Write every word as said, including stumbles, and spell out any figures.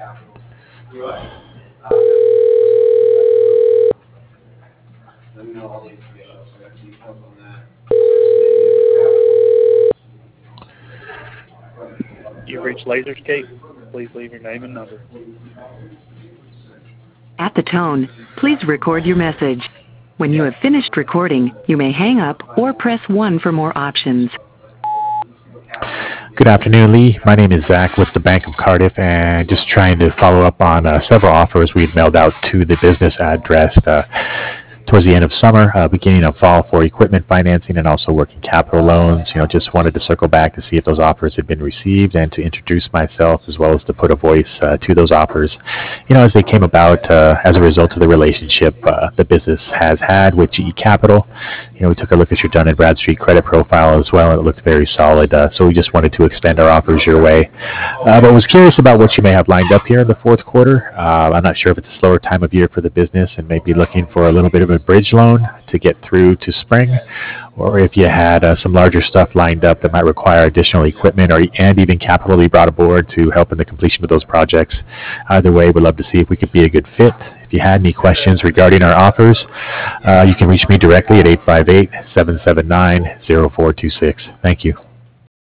You've reached Laserscape. Please leave your name and number. At the tone, please record your message. When you have finished recording, you may hang up or press one for more options. Good afternoon, Lee. My name is Zach with the Bank of Cardiff, and just trying to follow up on uh, several offers we'd mailed out to the business address uh, towards the end of summer, uh, beginning of fall for equipment financing and also working capital loans. You know, just wanted to circle back to see if those offers had been received and to introduce myself as well as to put a voice uh, to those offers, you know, as they came about uh, as a result of the relationship uh, the business has had with G E Capital. You know, we took a look at your Dun and Bradstreet credit profile as well, and it looked very solid. Uh, so we just wanted to extend our offers your way. Uh, but was curious about what you may have lined up here in the fourth quarter. Uh, I'm not sure if it's a slower time of year for the business and maybe looking for a little bit of a bridge loan to get through to spring, or if you had uh, some larger stuff lined up that might require additional equipment or and even capital to be brought aboard to help in the completion of those projects. Either way, we'd love to see if we could be a good fit. If you had any questions regarding our offers, uh, you can reach me directly at eight five eight, seven seven nine, zero four two six. Thank you.